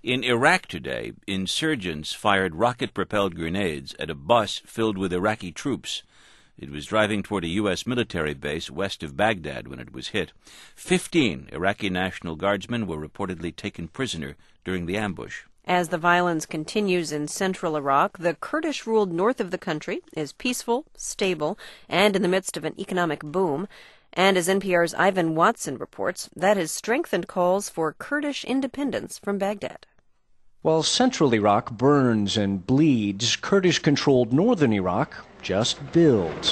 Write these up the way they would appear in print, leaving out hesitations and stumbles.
In Iraq today, insurgents fired rocket-propelled grenades at a bus filled with Iraqi troops. It was driving toward a U.S. military base west of Baghdad when it was hit. 15 Iraqi National Guardsmen were reportedly taken prisoner during the ambush. As the violence continues in central Iraq, the Kurdish-ruled north of the country is peaceful, stable, and in the midst of an economic boom. And as NPR's Ivan Watson reports, that has strengthened calls for Kurdish independence from Baghdad. While central Iraq burns and bleeds, Kurdish-controlled northern Iraq just builds.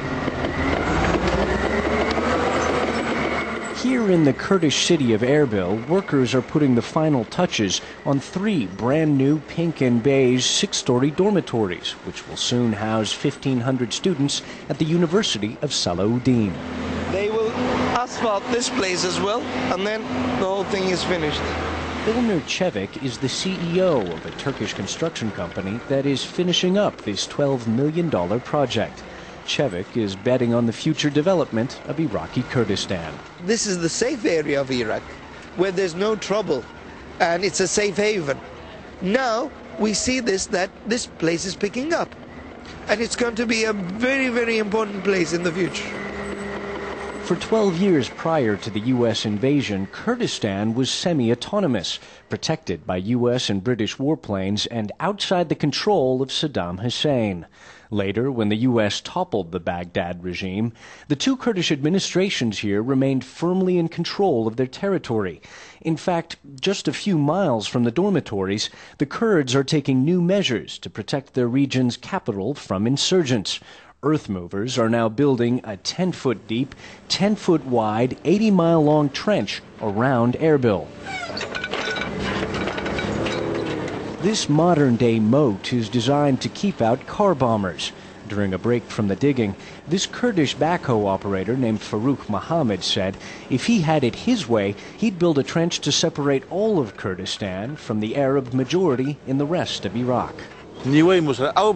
Here in the Kurdish city of Erbil, workers are putting the final touches on 3 brand-new pink and beige 6-story dormitories, which will soon house 1,500 students at the University of Salahuddin. They will asphalt this place as well, and then the whole thing is finished. Ilnur Çevik is the CEO of a Turkish construction company that is finishing up this $12 million project. Çevik is betting on the future development of Iraqi Kurdistan. This is the safe area of Iraq, where there's no trouble, and it's a safe haven. Now we see that this place is picking up, and it's going to be a very, very important place in the future. For 12 years prior to the U.S. invasion, Kurdistan was semi-autonomous, protected by U.S. and British warplanes and outside the control of Saddam Hussein. Later, when the U.S. toppled the Baghdad regime, the 2 Kurdish administrations here remained firmly in control of their territory. In fact, just a few miles from the dormitories, the Kurds are taking new measures to protect their region's capital from insurgents. Earth movers are now building a 10-foot deep, 10-foot wide, 80-mile-long trench around Erbil. This modern-day moat is designed to keep out car bombers. During a break from the digging, this Kurdish backhoe operator named Farouk Mohammed said if he had it his way, he'd build a trench to separate all of Kurdistan from the Arab majority in the rest of Iraq. Now you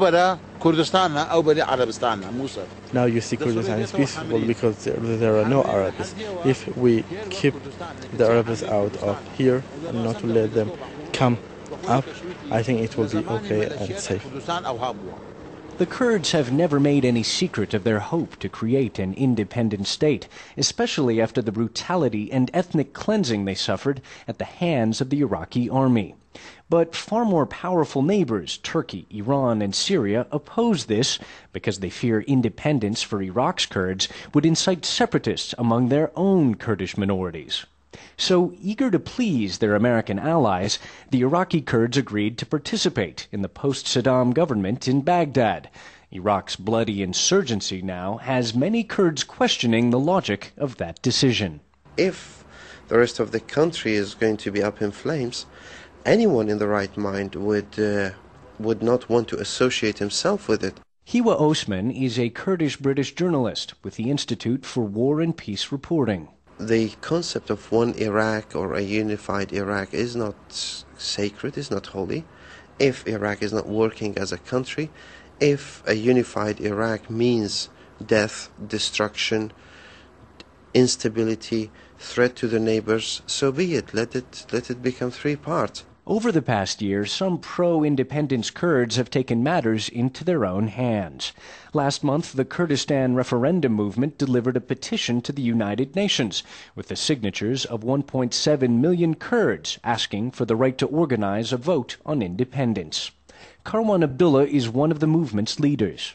see Kurdistan is peaceful because there are no Arabs. If we keep the Arabs out of here and not to let them come up, I think it will be okay and safe. The Kurds have never made any secret of their hope to create an independent state, especially after the brutality and ethnic cleansing they suffered at the hands of the Iraqi army. But far more powerful neighbors, Turkey, Iran, and Syria, oppose this because they fear independence for Iraq's Kurds would incite separatists among their own Kurdish minorities. So, eager to please their American allies, the Iraqi Kurds agreed to participate in the post-Saddam government in Baghdad. Iraq's bloody insurgency now has many Kurds questioning the logic of that decision. If the rest of the country is going to be up in flames, anyone in the right mind would not want to associate himself with it. Hiwa Osman is a Kurdish-British journalist with the Institute for War and Peace Reporting. The concept of one Iraq or a unified Iraq is not sacred, is not holy. If Iraq is not working as a country, if a unified Iraq means death, destruction, instability, threat to the neighbors, so be it. Let it become 3 parts. Over the past year, some pro-independence Kurds have taken matters into their own hands. Last month, the Kurdistan referendum movement delivered a petition to the United Nations with the signatures of 1.7 million Kurds asking for the right to organize a vote on independence. Karwan Abdullah is one of the movement's leaders.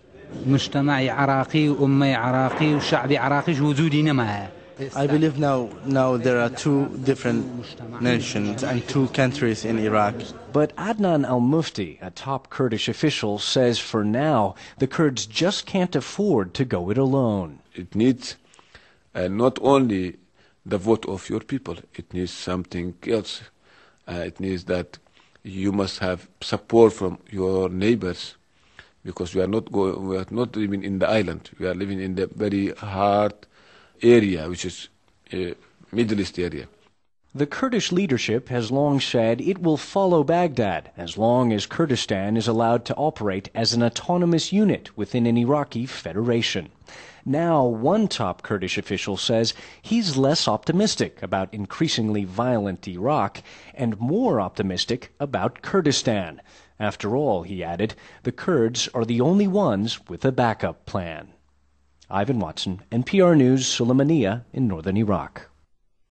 I believe now there are 2 different nations and 2 countries in Iraq. But Adnan al-Mufti, a top Kurdish official, says for now the Kurds just can't afford to go it alone. It needs not only the vote of your people, it needs something else. It needs that you must have support from your neighbors, because we are not living in the island. We are living in the very hard area, which is Middle East area. The Kurdish leadership has long said it will follow Baghdad as long as Kurdistan is allowed to operate as an autonomous unit within an Iraqi federation. Now, one top Kurdish official says he's less optimistic about increasingly violent Iraq and more optimistic about Kurdistan. After all, he added, the Kurds are the only ones with a backup plan. Ivan Watson, NPR News, Sulaymaniyah in northern Iraq.